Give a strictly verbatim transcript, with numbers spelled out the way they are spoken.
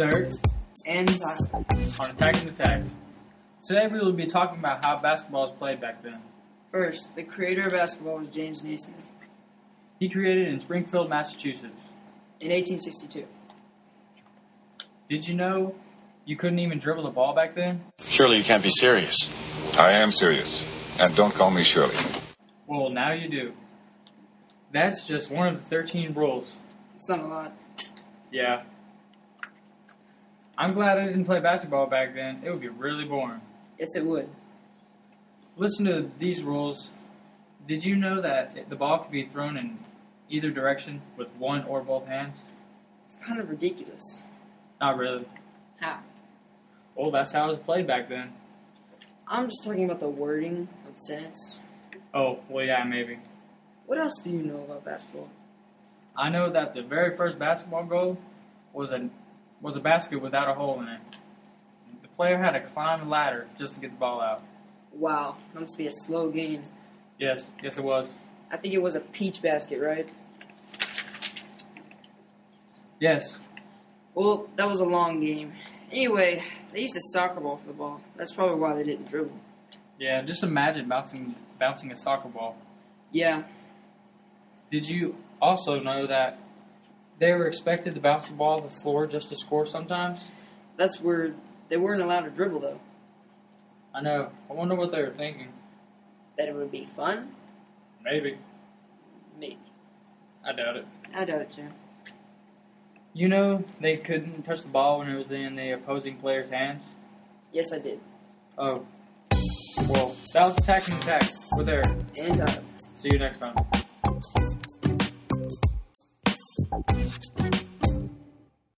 Zert and Tyler on Attacking the Tags. Today we will be talking about how basketball was played back then. First, the creator of basketball was James Naismith. He created it in Springfield, Massachusetts. In eighteen sixty-two. Did you know you couldn't even dribble the ball back then? Surely you can't be serious. I am serious. And don't call me Shirley. Well, now you do. That's just one of the thirteen rules. It's not a lot. Yeah. I'm glad I didn't play basketball back then. It would be really boring. Yes, it would. Listen to these rules. Did you know that the ball could be thrown in either direction with one or both hands? It's kind of ridiculous. Not really. How? Well, that's how it was played back then. I'm just talking about the wording of the sentence. Oh, well, yeah, maybe. What else do you know about basketball? I know that the very first basketball goal was a was a basket without a hole in it. The player had to climb a ladder just to get the ball out. Wow, that must be a slow game. Yes, yes it was. I think it was a peach basket, right? Yes. Well, that was a long game. Anyway, they used a soccer ball for the ball. That's probably why they didn't dribble. Yeah, just imagine bouncing bouncing a soccer ball. Yeah. Did you also know that they were expected to bounce the ball to the floor just to score sometimes? That's weird. They weren't allowed to dribble, though. I know. I wonder what they were thinking. That it would be fun? Maybe. Maybe. I doubt it. I doubt it, too. You know they couldn't touch the ball when it was in the opposing player's hands? Yes, I did. Oh. Well, that was Attacking the Tags. We're there. And Tyler. See you next time.